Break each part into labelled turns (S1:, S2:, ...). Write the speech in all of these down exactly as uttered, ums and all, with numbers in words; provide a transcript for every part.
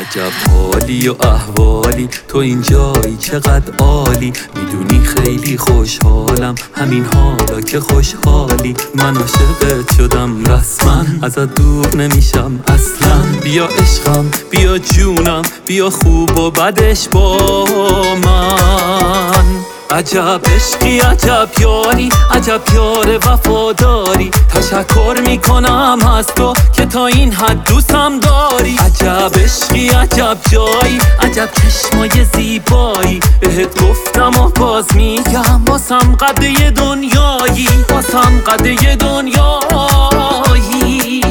S1: عجب حالی و احوالی، تو اینجایی چقدر عالی. میدونی خیلی خوشحالم همین حالا که خوشحالی. من عاشقت شدم رسما، ازت دور نمیشم اصلا. بیا عشقم بیا جونم، بیا خوب و بدش با من. عجب عشقی عجب یاری، عجب یار وفاداری. تشکر میکنم از تو که تا این حد دوستم داری. عجب عشقی عجب جایی، عجب چشمای زیبایی. بهت گفتم و باز میگم، واسم قده دنیایی، واسم قده دنیایی.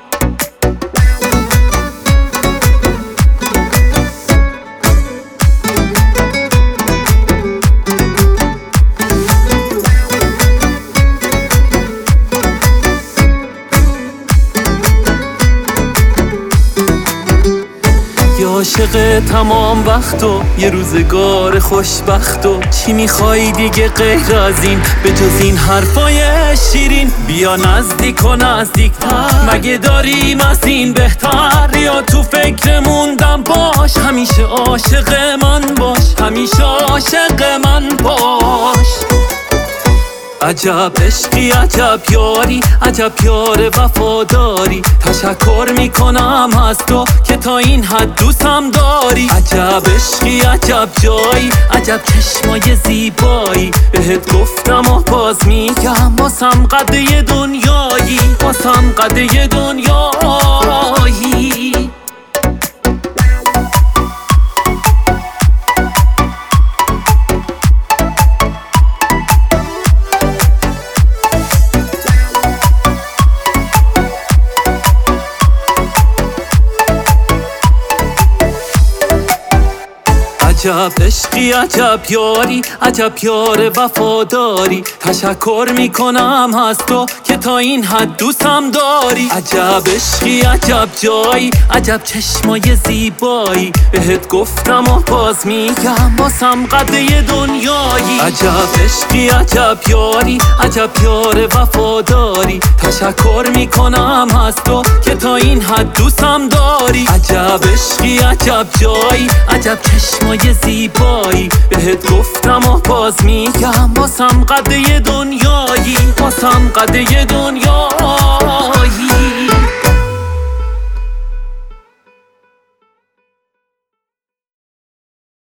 S1: عاشق تمام وقت و یه روزگار خوشبخت و چی میخوای دیگه غیر از این، به جز این حرفای شیرین؟ بیا نزدیک و نزدیکتر، مگه داریم از این بهتر؟ یا تو فکر موندم باش، همیشه عاشق من باش، همیشه عاشق من باش. عجب عشقی عجب یاری، عجب یار وفاداری. تشکر میکنم از تو که تا این حد دوستم داری. عجب عشقی عجب جایی، عجب چشمای زیبایی. بهت گفتم و باز میگم، واسم قده دنیایی، واسم قده دنیایی. عجب عشقی عجب یاری، عجب یار وفاداری. تشکر میکنم از تو که تا این حد دوستم داری. عجب عشقی عجب جایی، عجب چشمای زیبایی. بهت گفتم و باز میگم، واسم قده دنیایی. عجب عشقی عجب یاری، عجب یار وفاداری. تشکر میکنم از تو که تا این حد دوستم داری. عجب عشقی عجب جایی، عجب چشمای زیبایی. بهت گفتم و باز میگم، واسم قده دنیایی، واسم قده دنیایی.